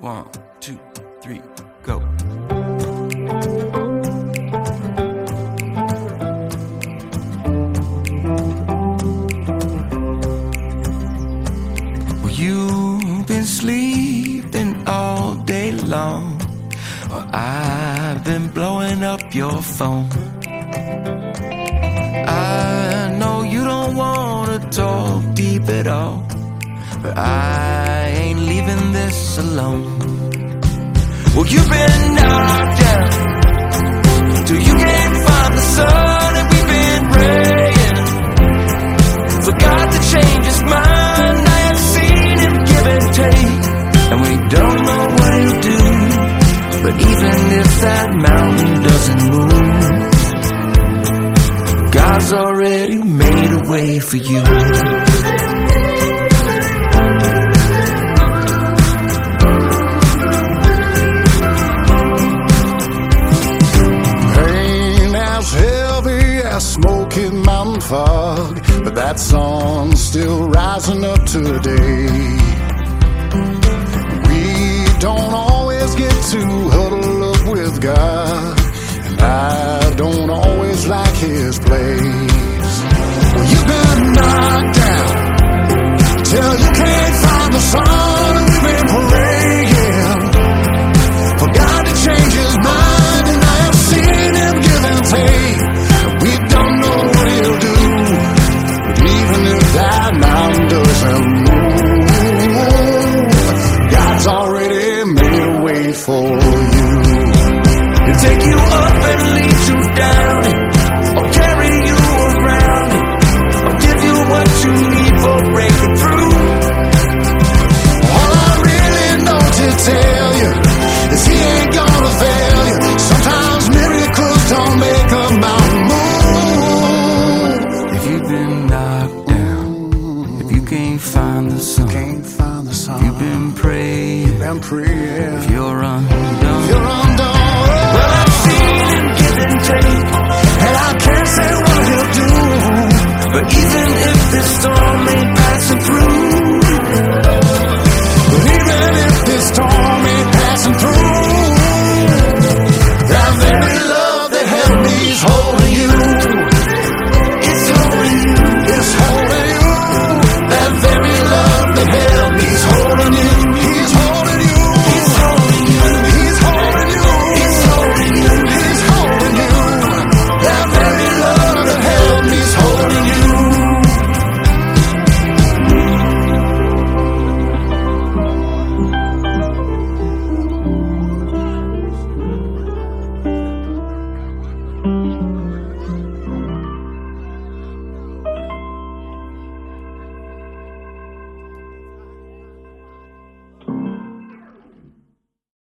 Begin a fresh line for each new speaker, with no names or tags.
1, 2, 3, go. Well, you've been sleeping all day long, or I've been blowing up your phone. I know you don't wanna talk deep at all, but I ain't leaving this alone. Well, you've been knocked down till you can't find the sun, and we've been praying for God to change his mind. I have seen him give and take, and we don't know what he'll do. But even if that mountain doesn't move, God's already made a way for you.
Smoky mountain fog, but that sun's still rising up today. We don't always get to huddle up with God, and I don't always like his place. Well, you've been knocked down till you can't find the sun, and we've been praying for God to change his mind, and I have seen him give and take. We don't know what he'll do, but even if that mountain doesn't move, God's already made a way for you.
He'll take you up and lead you down, or carry you around, or give you what you need for breaking through.
All I really know to tell you is he ain't gonna fail you. Sometimes miracles don't make a mountain move.
Find the sun.
Can't find the sun.
You've been praying.
If
you're undone.
Well, I've seen him give and take, and I can't say what he'll do.
But even if this storm ain't passing through,